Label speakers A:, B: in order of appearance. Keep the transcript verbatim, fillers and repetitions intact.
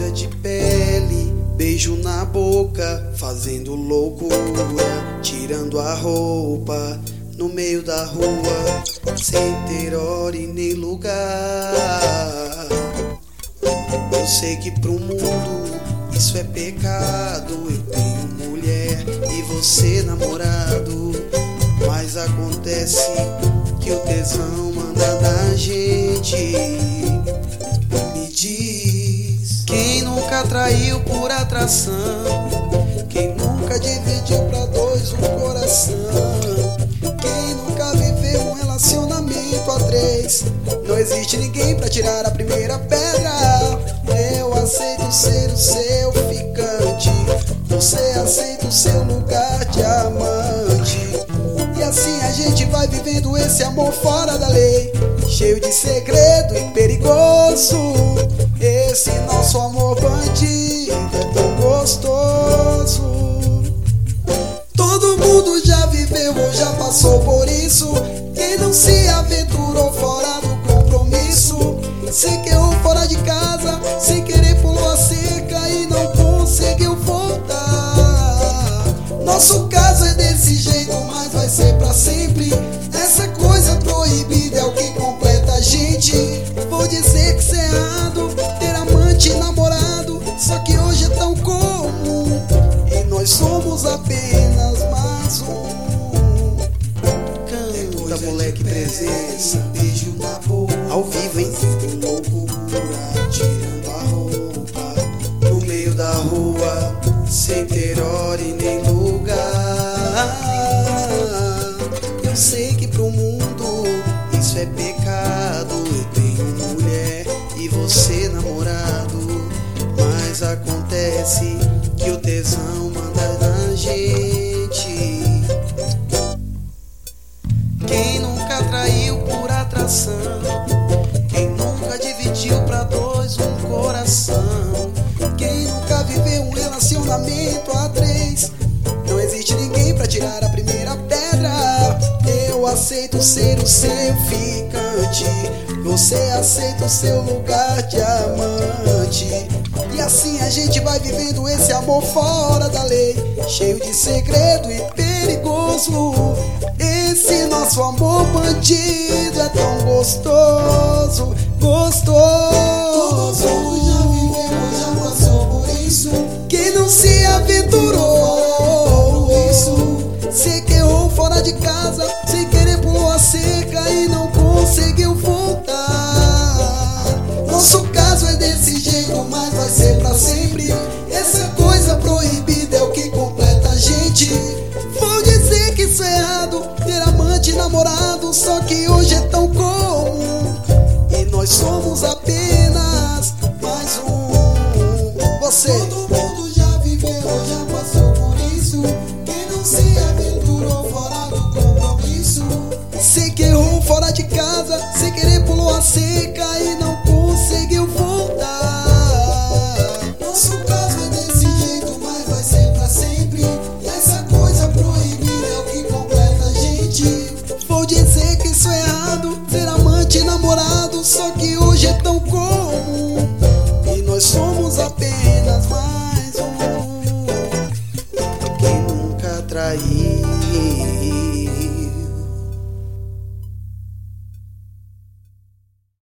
A: coisa de pele, beijo na boca, fazendo loucura, tirando a roupa no meio da rua, sem ter hora e nem lugar. Eu sei que pro mundo isso é pecado. Eu tenho mulher e você namorado, mas acontece que o tesão manda na gente. Me diz, quem nunca traiu por atração? Quem nunca dividiu pra dois um coração? Quem nunca viveu um relacionamento a três? Não existe ninguém pra tirar a primeira pedra. Eu aceito ser o seu ficante, você aceita o seu lugar de amante. E assim a gente vai vivendo esse amor fora da lei, cheio de segredo e perigoso. Esse nosso amor bandido é tão gostoso. Todo mundo já viveu ou já passou por isso. Quem não se aventurou fora do compromisso? Sem que eu fora de casa, sem querer pulou a cerca e não conseguiu voltar. Nosso caso é desse jeito, mas vai ser pra sempre. Essa coisa proibida é o que completa a gente. Vou dizer que isso é errado, ter amante e namorado, só que hoje é tão comum e nós somos apenas mais um. Canta, moleque, presença, beijo na boca, ao vivo, hein? Loucura, tirando a roupa no meio da rua, sem ter hora e nem lugar. Eu sei que pro mundo isso é pecado. Eu tenho mulher e você namorado, mas acontece que o tesão manda na gente. Quem nunca traiu por atração? Quem nunca dividiu pra dois um coração? Quem nunca viveu um relacionamento a três? Não existe ninguém pra tirar a primeira pedra. Eu aceito ser o seu ficante, você aceita o seu lugar de amante. E assim a gente vai vivendo esse amor fora da lei, cheio de segredo e perigoso. Esse nosso amor bandido é tão gostoso, gostoso.
B: Todo mundo já viveu, já passou por isso.
A: Quem não se aventurou, sei que errou fora de casa, sem querer pulou a cerca e não conseguiu voltar. Nosso caso é desse jeito, mas vai ser pra sempre. Essa coisa proibida é o que completa a gente. Vou dizer que isso é errado, ter amante e namorado, só que hoje é tão comum e nós somos apenas mais um. Você.
B: Todo mundo já viveu, já passou por isso. Quem não se aventurou fora do compromisso?
A: Sei que errou fora de casa, sem querer pulou a cerca e não conseguiu voltar.
B: Nosso caso é desse jeito, mas vai ser pra sempre. E essa coisa proibida é o que completa a gente.
A: Vou dizer que isso é errado, ser amante e namorado, só que